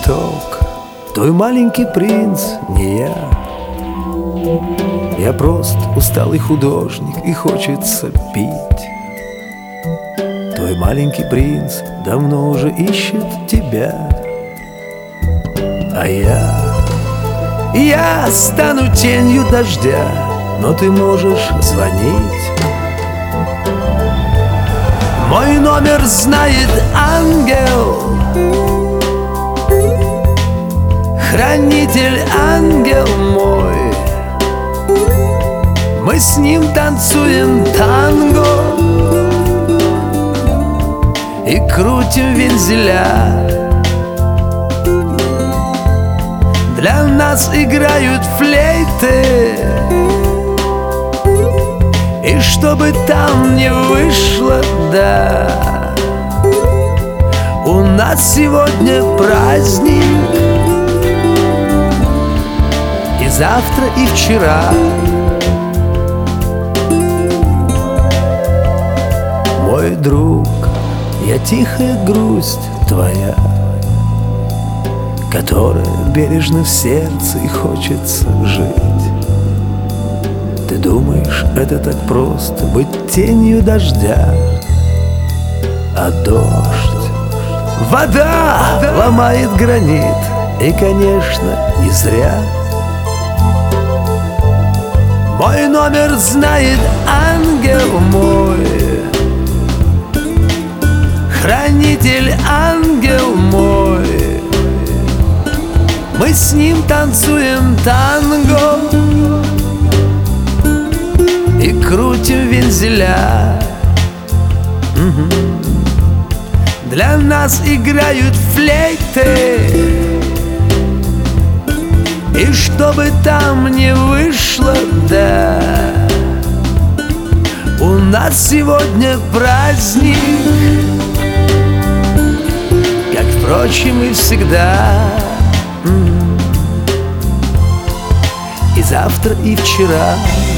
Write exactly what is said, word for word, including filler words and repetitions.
цветок, твой маленький принц не я. Я просто усталый художник, и хочется пить. Твой маленький принц давно уже ищет тебя. А я, я стану тенью дождя, но ты можешь звонить. Мой номер знает ангел, хранитель, ангел мой. Мы с ним танцуем танго и крутим вензеля. Для нас играют флейты, и чтобы там не вышло, да, у нас сегодня праздник. И завтра, и вчера. Мой друг, я тихая грусть твоя, которая бережно в сердце и хочется жить. Ты думаешь, это так просто быть тенью дождя? А дождь, вода ломает гранит, и, конечно, не зря. Мой номер знает ангел мой, хранитель, ангел мой. Мы с ним танцуем танго и крутим вензеля. Угу. Для нас играют флейты, и чтобы там не вышло, да, у нас сегодня праздник, как, впрочем, и всегда. И завтра, и вчера.